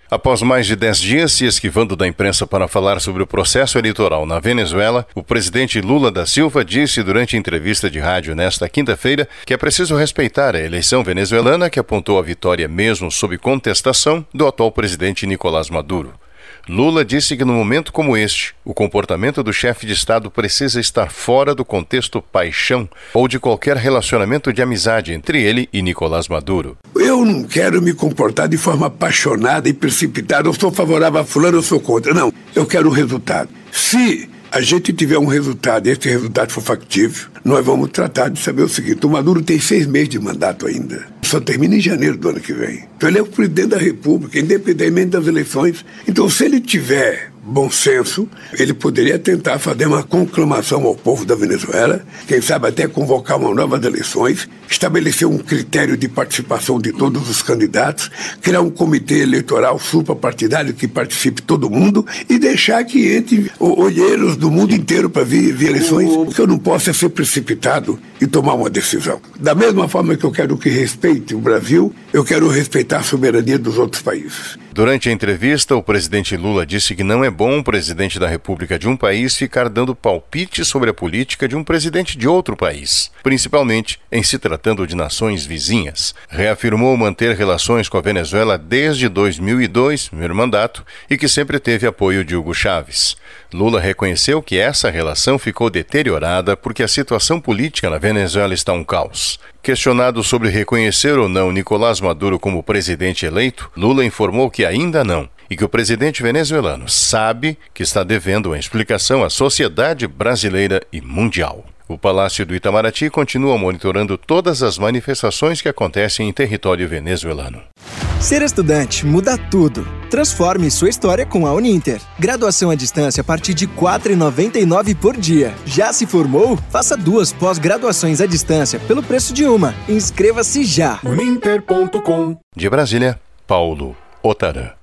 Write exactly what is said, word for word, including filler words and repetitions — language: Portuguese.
Após mais de dez dias se esquivando da imprensa para falar sobre o processo eleitoral na Venezuela, o presidente Lula da Silva disse durante entrevista de rádio nesta quinta-feira que é preciso respeitar a eleição venezuelana que apontou a vitória mesmo sob contestação do atual presidente Nicolás Maduro. Lula disse que no momento como este, o comportamento do chefe de Estado precisa estar fora do contexto paixão ou de qualquer relacionamento de amizade entre ele e Nicolás Maduro. Eu não quero me comportar de forma apaixonada e precipitada. Eu sou favorável a fulano, eu sou contra. Não, eu quero o resultado. Se a gente tiver um resultado e esse resultado for factível, nós vamos tratar de saber o seguinte: o Maduro tem seis meses de mandato ainda. Só termina em janeiro do ano que vem. Então ele é o presidente da República, independentemente das eleições. Então, se ele tiver bom senso, ele poderia tentar fazer uma conclamação ao povo da Venezuela, quem sabe até convocar uma novas eleições, estabelecer um critério de participação de todos os candidatos, criar um comitê eleitoral suprapartidário que participe todo mundo e deixar que entre olheiros do mundo inteiro para vir, vir eleições, porque eu não posso ser precipitado e tomar uma decisão. Da mesma forma que eu quero que respeite o Brasil, eu quero respeitar a soberania dos outros países. Durante a entrevista, o presidente Lula disse que não é bom o presidente da República de um país ficar dando palpite sobre a política de um presidente de outro país, principalmente em se tratando de nações vizinhas. Reafirmou manter relações com a Venezuela desde dois mil e dois, primeiro mandato, e que sempre teve apoio de Hugo Chávez. Lula reconheceu que essa relação ficou deteriorada porque a situação política na Venezuela está um caos. Questionado sobre reconhecer ou não Nicolás Maduro como presidente eleito, Lula informou que ainda não, e que o presidente venezuelano sabe que está devendo uma explicação à sociedade brasileira e mundial. O Palácio do Itamaraty continua monitorando todas as manifestações que acontecem em território venezuelano. Ser estudante muda tudo. Transforme sua história com a Uninter. Graduação à distância a partir de quatro reais e noventa e nove centavos por dia. Já se formou? Faça duas pós-graduações à distância pelo preço de uma. Inscreva-se já. uninter ponto com. De Brasília, Paulo Otarã.